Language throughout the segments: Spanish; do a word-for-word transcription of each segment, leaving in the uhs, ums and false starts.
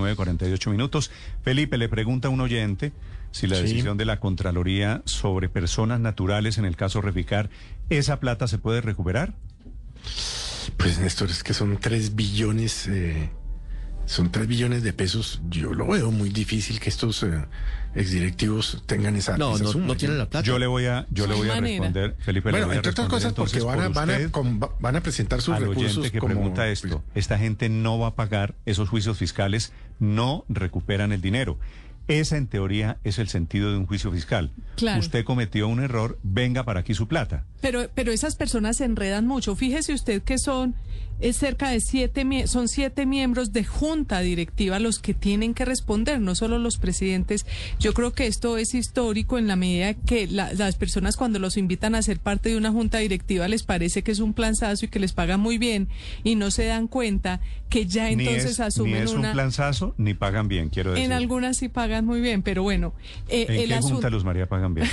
nueve cuarenta y ocho minutos. Felipe, le pregunta a un oyente si la Sí. decisión de la Contraloría sobre personas naturales, en el caso Reficar, ¿esa plata se puede recuperar? Pues Néstor, es que son tres billones, eh, son tres billones de pesos. Yo lo veo muy difícil que estos eh, exdirectivos tengan esa, No, esa no, suma. no tienen la plata. Yo le voy a, yo le No hay voy a manera. responder, Felipe. le Bueno, voy a entre otras responder cosas porque entonces van a, por van, a, usted, con- van a presentar sus al recursos oyente que como... pregunta esto. Esta gente no va a pagar esos juicios fiscales, no recuperan el dinero. Ese, en teoría, es el sentido de un juicio fiscal. Claro. Usted cometió un error, venga para aquí su plata. Pero, pero esas personas se enredan mucho. Fíjese usted que son es cerca de siete, mie- son siete miembros de junta directiva los que tienen que responder, no solo los presidentes. Yo creo que esto es histórico en la medida que la- las personas cuando los invitan a ser parte de una junta directiva les parece que es un planzazo y que les pagan muy bien y no se dan cuenta que ya entonces ni es, asumen ni es una... un planzazo, ni pagan bien, quiero decir. En algunas sí pagan muy bien, pero bueno. eh, ¿En el qué asunto- junta, Luz María, pagan bien?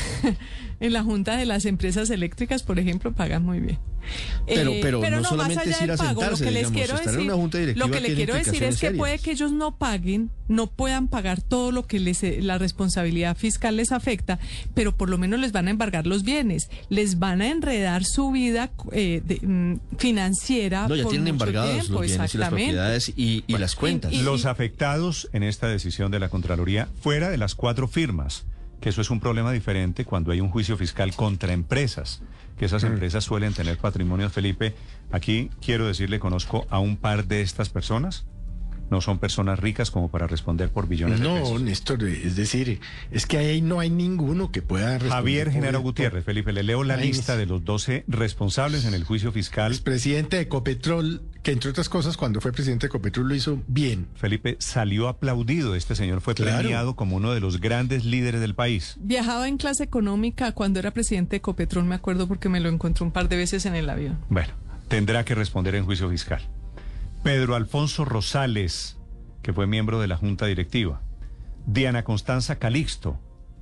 En la junta de las empresas eléctricas, por ejemplo, pagan muy bien. Pero- Eh, pero no más solamente allá es ir del a pago, sentarse, lo que les digamos, quiero estar en decir, una junta directiva lo que le tiene quiero decir es que implicaciones puede serias. que ellos no paguen, no puedan pagar todo lo que les eh, la responsabilidad fiscal les afecta, pero por lo menos les van a embargar los bienes, les van a enredar su vida eh, de, mm, financiera. No, ya por tienen mucho embargados tiempo, los bienes y las exactamente. propiedades y, y las cuentas. y- Los afectados en esta decisión de la Contraloría, fuera de las cuatro firmas, que eso es un problema diferente cuando hay un juicio fiscal contra empresas, que esas empresas suelen tener patrimonios, Felipe. Aquí quiero decirle, conozco a un par de estas personas. No son personas ricas como para responder por billones de No, pesos. Néstor, es decir, es que ahí no hay ninguno que pueda responder. Javier por- Genaro por- Gutiérrez, Felipe, le leo la Ay, lista de los doce responsables en el juicio fiscal. Es presidente de Ecopetrol, que entre otras cosas, cuando fue presidente de Ecopetrol lo hizo bien. Felipe, salió aplaudido. Este señor fue Claro. premiado como uno de los grandes líderes del país. Viajaba en clase económica cuando era presidente de Ecopetrol, me acuerdo porque me lo encontré un par de veces en el avión. Bueno, tendrá que responder en juicio fiscal. Pedro Alfonso Rosales, que fue miembro de la Junta Directiva. Diana Constanza Calixto.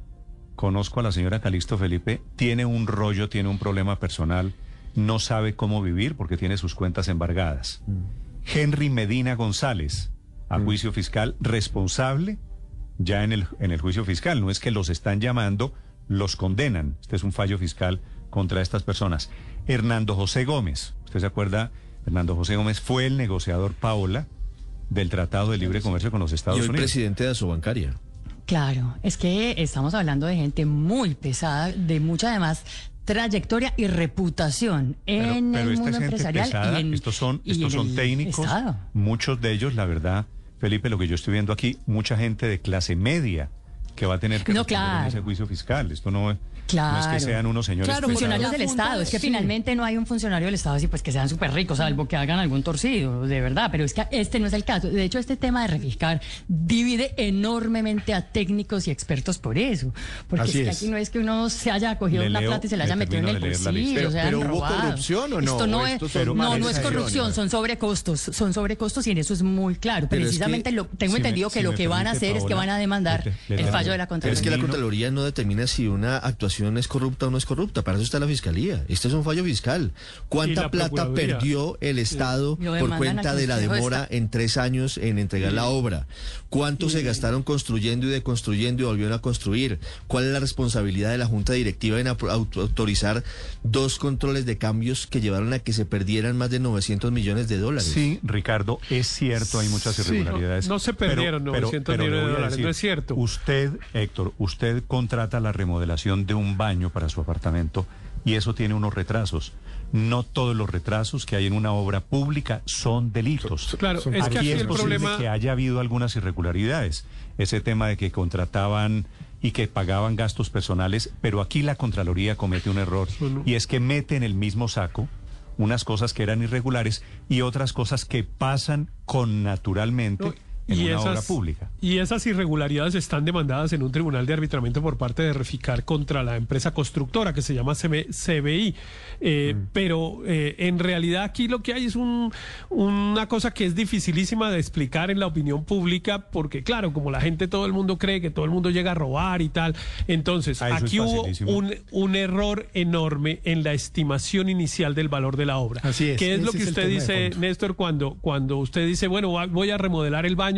Conozco a la señora Calixto, Felipe. Tiene un rollo, tiene un problema personal. No sabe cómo vivir porque tiene sus cuentas embargadas. Henry Medina González, a juicio fiscal, responsable ya en el, en el juicio fiscal. No es que los están llamando, los condenan. Este es un fallo fiscal contra estas personas. Hernando José Gómez. ¿Usted se acuerda? Hernando José Gómez fue el negociador Paola del Tratado de Libre Comercio con los Estados Y hoy Unidos. presidente de Asobancaria. Claro, es que estamos hablando de gente muy pesada, de mucha además trayectoria y reputación Pero, en pero el esta mundo es gente empresarial pesada, y en, estos son, y estos en son el técnicos, Estado. muchos de ellos, la verdad, Felipe, lo que yo estoy viendo aquí, mucha gente de clase media que va a tener que No, responder en claro. ese juicio fiscal. Esto no, Claro. no es que sean unos señores Claro, pesados. Funcionarios la del Junta, Estado, es que sí. finalmente no hay un funcionario del Estado así pues que sean súper ricos, salvo que hagan algún torcido, de verdad, pero es que este no es el caso. De hecho, este tema de Refiscar divide enormemente a técnicos y expertos por eso, porque Así es que es. aquí no es que uno se haya cogido Le una leo, plata y se la le haya metido en termino el de leer la lista. bolsillo, Pero- se pero hayan ¿hubo robado. corrupción o no? Esto no ¿O es, estos son no, no es malversaciones? corrupción, son sobrecostos, son sobrecostos y en eso es muy claro. Pero es Precisamente que- lo, tengo si me- entendido que si lo me que van a permite, hacer es que Paola, van a demandar le- le el tengo- fallo de la Pero es que Contraloría. la Termino. Contraloría no determina si una actuación es corrupta o no es corrupta. Para eso está la Fiscalía. Este es un fallo fiscal. Y ¿Cuánta la plata Procuraduría. perdió el Estado Lo por demandan cuenta al de la Consejo de demora Estado. en tres años en entregar la obra? ¿Cuánto se gastaron construyendo y deconstruyendo y volvieron a construir? ¿Cuál es la responsabilidad de la Junta Directiva en apro- auto- autorizar dos controles de cambios que llevaron a que se perdieran más de novecientos millones de dólares? Sí, Ricardo, es cierto, hay muchas Sí, irregularidades. no- no se perdieron novecientos le millones de voy a dólares, decir, no es cierto. Usted, Héctor, usted contrata la remodelación de un baño para su apartamento y eso tiene unos retrasos. No todos los retrasos que hay en una obra pública son delitos. Claro, Son- es que Aquí aquí es el posible problema... que haya habido algunas irregularidades. Ese tema de que contrataban y que pagaban gastos personales, pero aquí la Contraloría comete un error Bueno. y es que mete en el mismo saco unas cosas que eran irregulares y otras cosas que pasan con naturalmente No, en y una esas, obra pública. Y esas irregularidades están demandadas en un tribunal de arbitramiento por parte de Reficar contra la empresa constructora que se llama C B I. Eh, Mm. Pero eh, en realidad aquí lo que hay es un, una cosa que es dificilísima de explicar en la opinión pública porque claro, como la gente, todo el mundo cree que todo el mundo llega a robar y tal. Entonces, Ah, eso aquí es hubo facilísimo. un, un error enorme en la estimación inicial del valor de la obra. Así es, ¿Qué es ese lo es que el usted tema de dice, fondo. Néstor, cuando, cuando usted dice, bueno, va- voy a remodelar el baño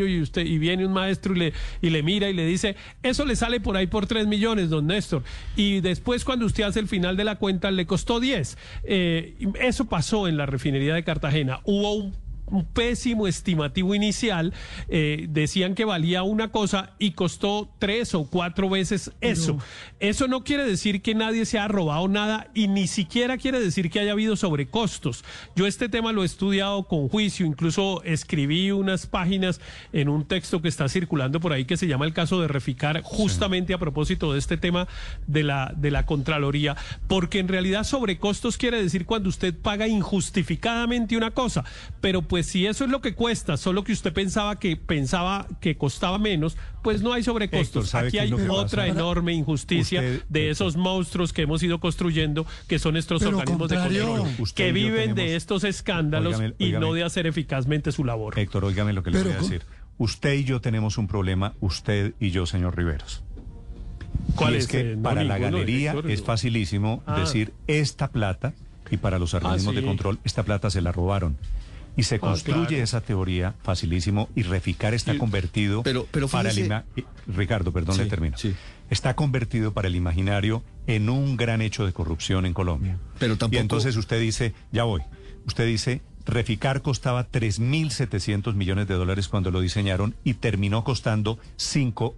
baño y usted y viene un maestro y le, y le mira y le dice, eso le sale por ahí por tres millones, don Néstor. Y después cuando usted hace el final de la cuenta le costó diez. Eh, eso pasó en la refinería de Cartagena. Hubo un un pésimo estimativo inicial, eh, decían que valía una cosa y costó tres o cuatro veces eso. No. Eso no quiere decir que nadie se ha robado nada y ni siquiera quiere decir que haya habido sobrecostos. Yo este tema lo he estudiado con juicio, incluso escribí unas páginas en un texto que está circulando por ahí que se llama El caso de Reficar, justamente sí. a propósito de este tema de la, de la Contraloría, porque en realidad sobrecostos quiere decir cuando usted paga injustificadamente una cosa, pero pues si eso es lo que cuesta, solo que usted pensaba que pensaba que costaba menos, pues no hay sobrecostos. Héctor, aquí hay otra enorme injusticia usted, de esos monstruos que hemos ido construyendo, que son estos organismos de control, que viven tenemos... de estos escándalos óigame, óigame. y no de hacer eficazmente su labor. Héctor, óigame lo que le voy a decir. Usted y yo tenemos un problema, usted y yo, señor Riveros. ¿Cuál y es? es que eh, no, para la galería es facilísimo ah. decir esta plata, y para los organismos ah, sí. de control, esta plata se la robaron. Y se construye ah, claro. esa teoría facilísimo y Reficar está sí, convertido pero, pero para el ima- Ricardo, perdón, sí, le termino. Sí. Está convertido para el imaginario en un gran hecho de corrupción en Colombia. Pero tampoco... Y entonces usted dice, ya voy, usted dice, Reficar costaba tres mil setecientos millones de dólares cuando lo diseñaron y terminó costando cinco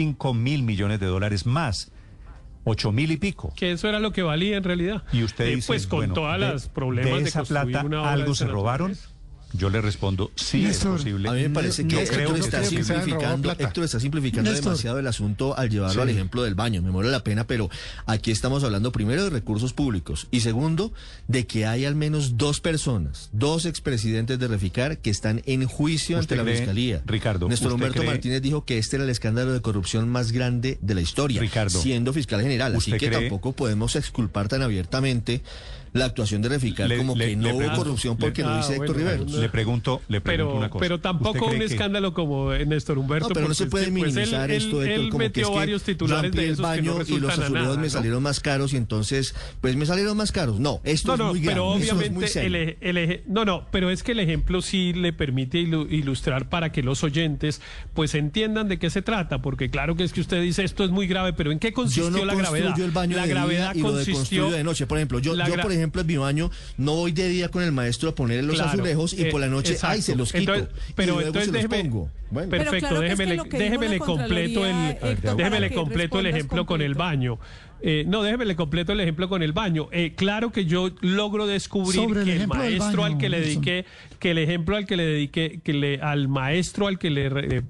mil millones de dólares más. Ocho mil y pico. Que eso era lo que valía en realidad. Y usted eh, dice, pues con bueno, todas de, las problemas de de esa plata, ¿algo se robaron? Yo le respondo, sí, Néstor, es posible. A mí me parece que, Héctor, creo que está que simplificando, Héctor está simplificando Néstor. demasiado el asunto al llevarlo sí. al ejemplo del baño. Me muero la pena, pero aquí estamos hablando primero de recursos públicos y segundo de que hay al menos dos personas, dos expresidentes de Reficar que están en juicio ante la cree, Fiscalía. Ricardo, Néstor Humberto cree... Martínez dijo que este era el escándalo de corrupción más grande de la historia, Ricardo, siendo fiscal general. Así que cree... tampoco podemos exculpar tan abiertamente la actuación de Reficar le, como le, que no hubo pregunto, corrupción porque le, lo dice ah, Héctor bueno, Riveros. Le pregunto, le pregunto pero, una cosa. Pero tampoco un escándalo que... como Néstor Humberto. No, pero no se puede minimizar pues él, esto, él, Héctor, él como metió que es que varios titulares de esos baño que no y los azulejos nada, me ¿no? salieron más caros y entonces, pues me salieron más caros. No, esto no, es no, muy grave. Pero obviamente es muy el, el, el, no, no, pero es que el ejemplo sí le permite ilustrar para que los oyentes pues entiendan de qué se trata, porque claro que es que usted dice esto es muy grave, pero ¿en qué consistió yo no la gravedad? El baño la de gravedad día y consistió lo de, de noche, por ejemplo. Yo, yo gra... por ejemplo, en mi baño no voy de día con el maestro a ponerle los claro, azulejos y eh, por la noche, exacto. ay, se los quito. Entonces, pero y luego entonces se déjeme, los pongo. Bueno. Perfecto, claro déjeme, es que déjeme le completo el, Héctor, déjeme le que completo el ejemplo con el baño. Eh, no, déjeme le completo el ejemplo con el baño. Eh, claro que yo logro descubrir Sobre que el, el maestro baño, al que le dediqué, que el ejemplo al que le dediqué, que le, al maestro al que le, eh,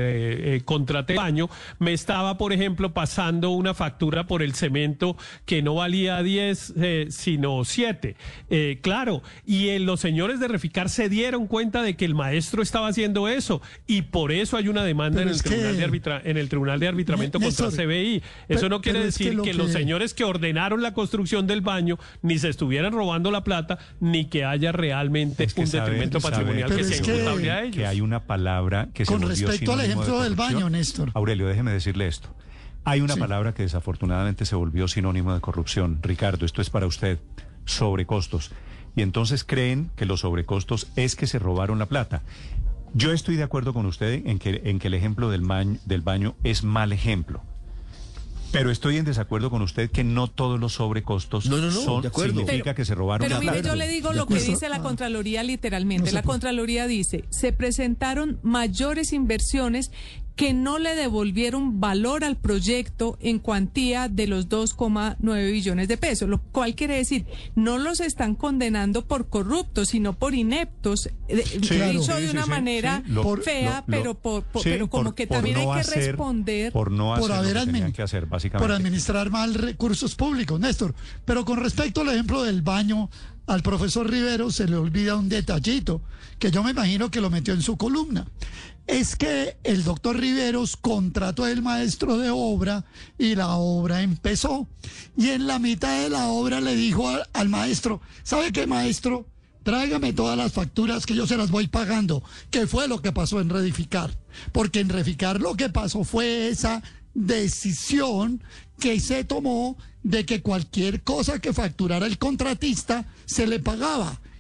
le eh, contraté el baño, me estaba, por ejemplo, pasando una factura por el cemento que no valía diez, eh, sino siete. Eh, claro, y eh, los señores de Reficar se dieron cuenta de que el maestro estaba haciendo eso y por eso hay una demanda en el, tribunal que... de arbitra, en el Tribunal de Arbitramiento Néstor, contra C B I. Eso pero, no quiere decir es que, que, que los señores que ordenaron la construcción del baño ni se estuvieran robando la plata, ni que haya realmente es que un sabe, detrimento sabe, patrimonial que sea imputable a ellos. Que hay una palabra que se Con respecto al ejemplo de del baño, Néstor. Aurelio, déjeme decirle esto. Hay una sí. palabra que desafortunadamente se volvió sinónimo de corrupción. Ricardo, esto es para usted. Sobrecostos. Y entonces creen que los sobrecostos es que se robaron la plata. Yo estoy de acuerdo con usted en que, en que el ejemplo del baño, del baño es mal ejemplo. Pero estoy en desacuerdo con usted que no todos los sobrecostos no, no, no, son, de acuerdo. significa pero, que se robaron pero la mire, plata. yo le digo lo que dice la Contraloría literalmente. No la Contraloría dice, se presentaron mayores inversiones que no le devolvieron valor al proyecto en cuantía de los dos coma nueve billones de pesos, lo cual quiere decir, no los están condenando por corruptos, sino por ineptos, sí, claro, dicho sí, de una sí, manera sí, lo, fea, lo, lo, pero por, por, sí, pero como por, que también no hay que hacer, responder por no hacer por haber lo que admin, que hacer, básicamente. por administrar mal recursos públicos, Néstor. Pero con respecto al ejemplo del baño, al profesor Rivero se le olvida un detallito que yo me imagino que lo metió en su columna. Es que el doctor Riveros contrató al maestro de obra y la obra empezó. Y en la mitad de la obra le dijo al, al maestro, ¿sabe qué, maestro? Tráigame todas las facturas que yo se las voy pagando. ¿Qué fue lo que pasó en Reficar? Porque en Reficar lo que pasó fue esa decisión que se tomó de que cualquier cosa que facturara el contratista se le pagaba.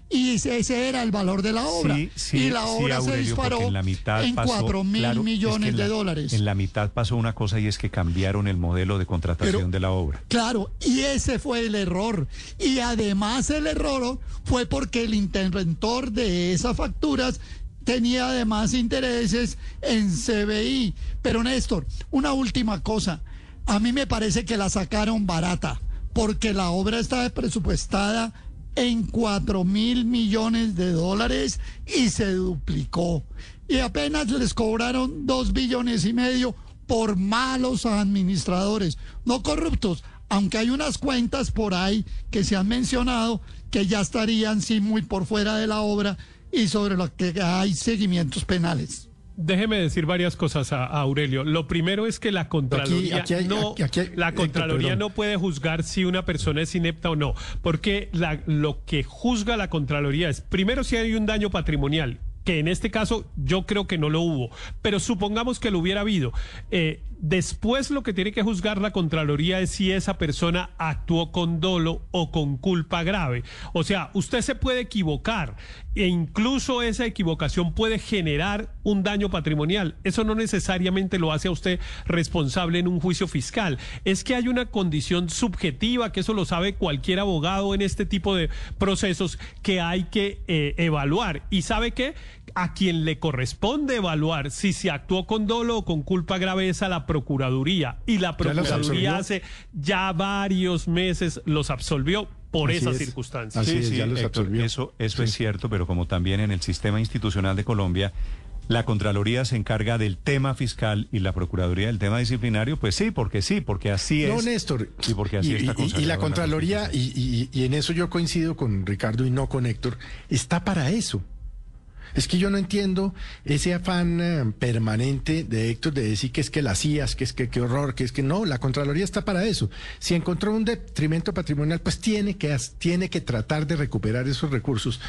y ese era el valor de la obra. Sí, sí, y la sí, obra Aurelio, se disparó porque en la mitad en pasó- cuatro mil claro, es que millones en la- de dólares. En la mitad pasó una cosa y es que cambiaron el modelo de contratación Pero- de la obra. Claro, y ese fue el error. Y además el error fue porque el interventor de esas facturas tenía además intereses en C B I. Pero Néstor, una última cosa. A mí me parece que la sacaron barata, porque la obra estaba presupuestada en cuatro mil millones de dólares y se duplicó. Y apenas les cobraron dos billones y medio por malos administradores, no corruptos, aunque hay unas cuentas por ahí que se han mencionado que ya estarían sí muy por fuera de la obra y sobre lo que hay seguimientos penales. Déjeme decir varias cosas a, a Aurelio. Lo primero es que la Contraloría Aquí- aquí hay- no, aquí- aquí hay- la Héctor, Contraloría perdón. no puede juzgar si una persona es inepta o no, porque la- lo que juzga la Contraloría es primero si hay un daño patrimonial, que en este caso yo creo que no lo hubo, pero supongamos que lo hubiera habido. Eh, después lo que tiene que juzgar la Contraloría es si esa persona actuó con dolo o con culpa grave. O sea, usted se puede equivocar e incluso esa equivocación puede generar un daño patrimonial. Eso no necesariamente lo hace a usted responsable en un juicio fiscal. Es que hay una condición subjetiva, que eso lo sabe cualquier abogado en este tipo de procesos, que hay que eh, evaluar. ¿Y sabe qué? A quien le corresponde evaluar si se actuó con dolo o con culpa grave es a la Procuraduría. Y la ¿Ya los Procuraduría absolvió? hace ya varios meses los absolvió por Así esas es. circunstancias. Así es, ya los Héctor, absolvió. eso, eso es Sí. cierto, pero como también en el sistema institucional de Colombia, la Contraloría se encarga del tema fiscal y la Procuraduría del tema disciplinario, pues sí, porque sí, porque así es. No, Néstor. Y porque así y, está y- y consagrado la en Contraloría, Constitución. y, y- y en eso yo coincido con Ricardo y no con Héctor, está para eso. Es que yo no entiendo ese afán eh, permanente de Héctor de decir que es que las I A S, que es que qué horror, que es que no, la Contraloría está para eso. Si encontró un detrimento patrimonial, pues tiene que, as- tiene que tratar de recuperar esos recursos.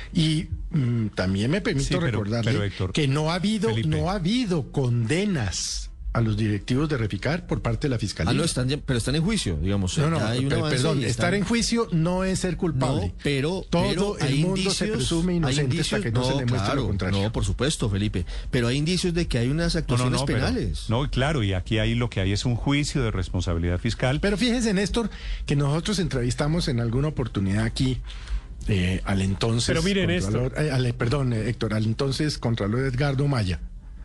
Y mm, también me permito Sí, pero- recordarle pero, Héctor, que no ha habido, Felipe. no ha habido condenas a los directivos de Reficar por parte de la Fiscalía. Ah, no, están, ya- pero están en juicio, digamos. No, no, ya hay un per- avance perdón, y estar están- en juicio no es ser culpable. No, pero, todo pero el hay mundo indicios, se presume hay inocente hasta indicios- que no, se le muestre claro, lo contrario. No, por supuesto, Felipe. Pero hay indicios de que hay unas No, no, actuaciones no, pero- penales. no, claro, y aquí hay lo que hay es un juicio de responsabilidad fiscal. Pero fíjese, Néstor, que nosotros entrevistamos en alguna oportunidad aquí eh, al entonces... Pero mire, Contralor- eh, al- perdón, eh, Héctor, al entonces Contralor Edgardo Maya,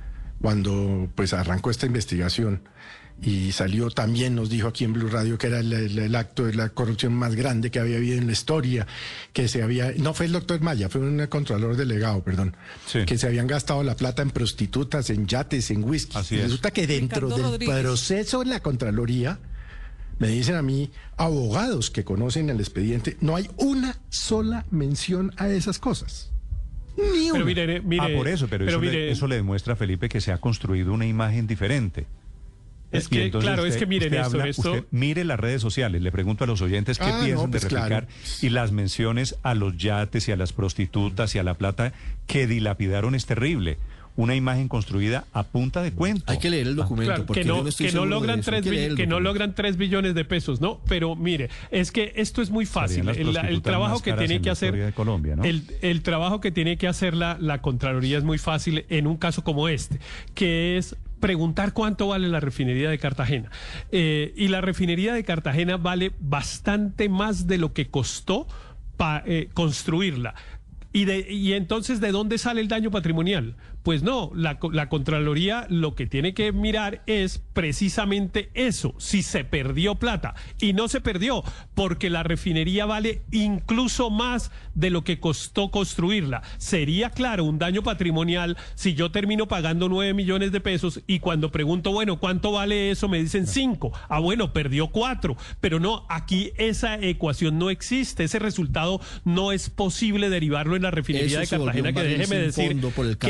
cuando pues arrancó esta investigación y salió también, nos dijo aquí en Blue Radio que era el, el- el acto de la corrupción más grande que había habido en la historia, que se había... No fue el doctor Maya, fue un Contralor delegado, perdón, Sí. que se habían gastado la plata en prostitutas, en yates, en whisky. Así Y es. resulta que dentro Ricardo del Rodríguez. proceso de la Contraloría... Me dicen a mí, abogados que conocen el expediente, no hay una sola mención a esas cosas. Ni una. Pero mire, mire, ah, por eso, pero, eso, mire, le, eso le demuestra a Felipe que se ha construido una imagen diferente. Es Y que, entonces claro, es usted- que mire, usted Néstor, habla- esto... usted mire las redes sociales, le pregunto a los oyentes qué Ah, piensan no, pues de Reficar claro. y las menciones a los yates y a las prostitutas y a la plata que dilapidaron es terrible. Una imagen construida a punta de cuento. Hay que leer el documento. Claro, porque que yo no, estoy que no seguro de logran eso. Hay tres que leer bill- el que no documento. logran tres billones de pesos, ¿no? Pero mire, es que esto es muy fácil. Serían las El, el prostitutas trabajo más que caras tiene en que la hacer historia de Colombia, ¿no? el, el trabajo que tiene que hacer la, la Contraloría es muy fácil en un caso como este, que es preguntar cuánto vale la refinería de Cartagena. Eh, y la refinería de Cartagena vale bastante más de lo que costó pa- eh, construirla. Y, de, y entonces, ¿de dónde sale el daño patrimonial? Pues no, la, la Contraloría lo que tiene que mirar es precisamente eso, si se perdió plata. Y no se perdió, porque la refinería vale incluso más de lo que costó construirla. Sería, claro, un daño patrimonial si yo termino pagando nueve millones de pesos y cuando pregunto, bueno, ¿cuánto vale eso? Me dicen cinco. Ah, bueno, perdió cuatro. Pero no, aquí esa ecuación no existe, ese resultado no es posible derivarlo en la refinería Eso de se volvió Cartagena, un que barril déjeme sin decir, fondo por el que cambio déjeme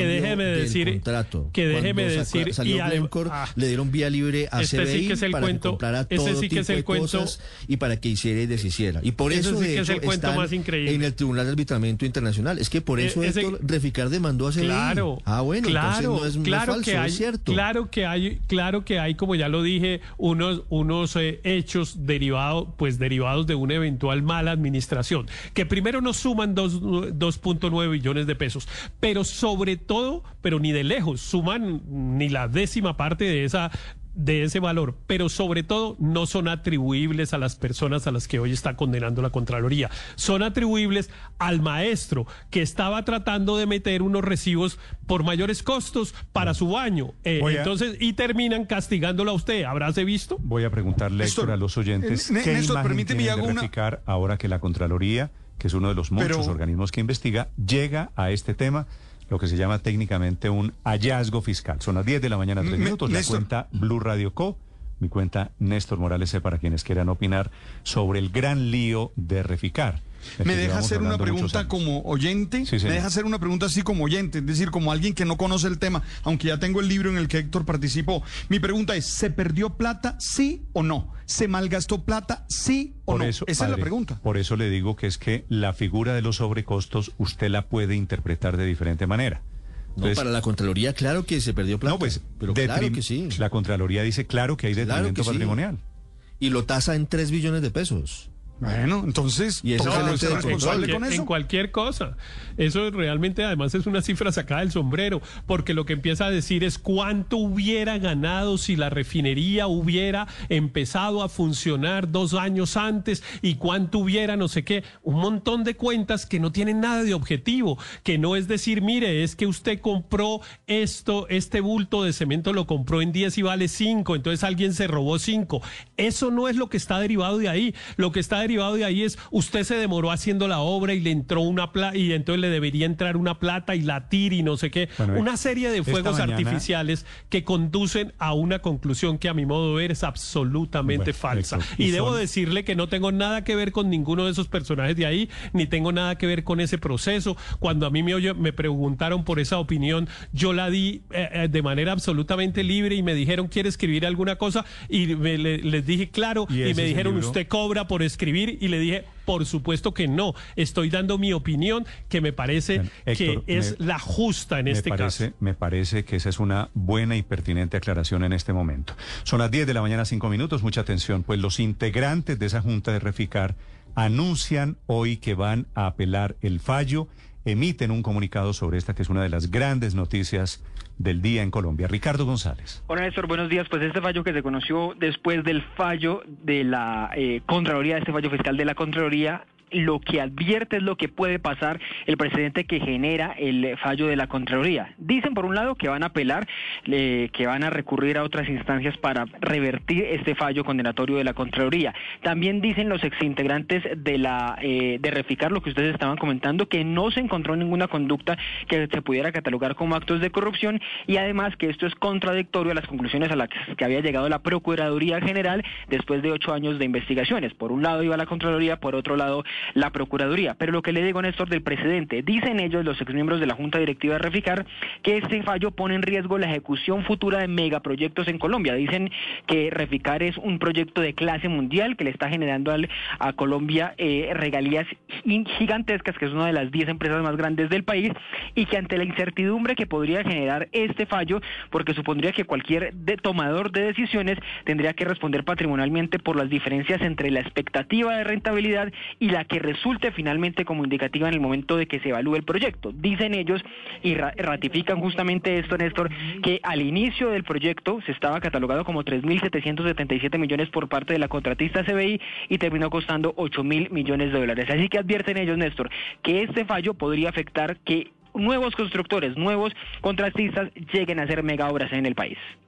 de decir del contrato. que déjeme Cuando decir sacó, salió y adem- Glencore, ah, le dieron vía libre a este C B I sí que es el para cuento, que comprara ese todo sí que tipo es el de cuento, cosas y para que hiciera y deshiciera. Y por Ese eso, sí de que es hecho, el cuento están más increíble. en el Tribunal de Arbitramiento Internacional. Es que por eso Eh, ese- Héctor Reficar demandó a C B I. Claro, Ah, bueno, claro, entonces no es, no es claro falso, que hay, es cierto. claro que hay, claro que hay, como ya lo dije, unos, unos eh, hechos derivados, pues derivados de una eventual mala administración, que primero nos suman dos punto nueve billones de pesos, pero sobre todo, pero ni de lejos suman ni la décima parte de esa de ese valor, pero sobre todo no son atribuibles a las personas a las que hoy está condenando la Contraloría, son atribuibles al maestro que estaba tratando de meter unos recibos por mayores costos para su baño, eh, Voy a- entonces, y terminan castigándolo a usted, ¿habráse visto? Voy a preguntarle, Néstor, Héctor, a los oyentes, eh, N- ¿qué Néstor, imagen permíteme, tienen hago de una- Reficar ahora que la Contraloría, que es uno de los muchos Pero- organismos que investiga, llega a este tema, lo que se llama técnicamente un hallazgo fiscal? Son las diez de la mañana, tres Me- minutos, la Néstor. cuenta Blue Radio Co., mi cuenta Néstor Morales C, para quienes quieran opinar sobre el gran lío de Reficar. del ¿Me que deja llevamos hacer una hablando muchos pregunta años. como oyente? Sí, señor. ¿Me deja hacer una pregunta así como oyente? Es decir, como alguien que no conoce el tema, aunque ya tengo el libro en el que Héctor participó. Mi pregunta es, ¿se perdió plata, sí o no? ¿Se malgastó plata, sí o Por no? eso, Esa es padre, la pregunta. Por eso le digo que es que la figura de los sobrecostos usted la puede interpretar de diferente manera. No, Entonces, para la Contraloría, claro que se perdió plata. no, pues, pero claro detrim- que sí. La Contraloría dice claro que hay Claro detrimento que sí. patrimonial. Y lo tasa en tres billones de pesos. Bueno, entonces, Y ese toca es el ente ser de en responsable cualquier, con eso. en cualquier cosa. Eso realmente además es una cifra sacada del sombrero, porque lo que empieza a decir es cuánto hubiera ganado si la refinería hubiera empezado a funcionar dos años antes y cuánto hubiera no sé qué, un montón de cuentas que no tienen nada de objetivo, que no es decir, mire, es que usted compró esto, este bulto de cemento lo compró en diez y vale cinco, entonces alguien se robó cinco. Eso no es lo que está derivado de ahí. Lo que está derivado de ahí es usted se demoró haciendo la obra y le entró una plata y entonces le debería entrar una plata y la tira y no sé qué. Bueno, una serie de esta fuegos mañana- artificiales que conducen a una conclusión que a mi modo de ver es absolutamente Bueno, falsa. Héctor, Y, y debo son- decirle que no tengo nada que ver con ninguno de esos personajes de ahí, ni tengo nada que ver con ese proceso. Cuando a mí me, oye- me preguntaron por esa opinión, yo la di eh, eh, de manera absolutamente libre y me dijeron, ¿quiere escribir alguna cosa? Y me- le- les dije, claro, ¿Y y, ese me es el dijeron, libro? ¿usted cobra por escribir? Y le dije, por supuesto que no. Estoy dando mi opinión, que me parece Bueno, Héctor, que es me- la justa en me este parece, caso. Me parece que esa es una buena y pertinente aclaración en este momento. Son las diez de la mañana, cinco minutos. Mucha atención, pues los integrantes de esa Junta de Reficar anuncian hoy que van a apelar el fallo, emiten un comunicado sobre esta que es una de las grandes noticias del día en Colombia. Ricardo González. Hola Néstor, buenos días. Pues este fallo que se conoció después del fallo de la eh, Contraloría, este fallo fiscal de la Contraloría, lo que advierte es lo que puede pasar el precedente que genera el fallo de la Contraloría. Dicen por un lado que van a apelar, eh, que van a recurrir a otras instancias para revertir este fallo condenatorio de la Contraloría. También dicen los exintegrantes de la eh, de Reficar, lo que ustedes estaban comentando, que no se encontró ninguna conducta que se pudiera catalogar como actos de corrupción y además que esto es contradictorio a las conclusiones a las que había llegado la Procuraduría General después de ocho años de investigaciones. Por un lado iba la Contraloría, por otro lado la Procuraduría. Pero lo que le digo, Néstor, del precedente, dicen ellos, los exmiembros de la Junta Directiva de Reficar, que este fallo pone en riesgo la ejecución futura de megaproyectos en Colombia. Dicen que Reficar es un proyecto de clase mundial que le está generando al, a Colombia eh, regalías gigantescas, que es una de las diez empresas más grandes del país, y que ante la incertidumbre que podría generar este fallo, porque supondría que cualquier de tomador de decisiones tendría que responder patrimonialmente por las diferencias entre la expectativa de rentabilidad y la que resulte finalmente como indicativa en el momento de que se evalúe el proyecto. Dicen ellos y ra ratifican justamente esto, Néstor, que al inicio del proyecto se estaba catalogado como tres mil setecientos setenta y siete millones por parte de la contratista C B I y terminó costando ocho mil millones de dólares. Así que advierten ellos, Néstor, que este fallo podría afectar que nuevos constructores, nuevos contratistas lleguen a hacer mega obras en el país.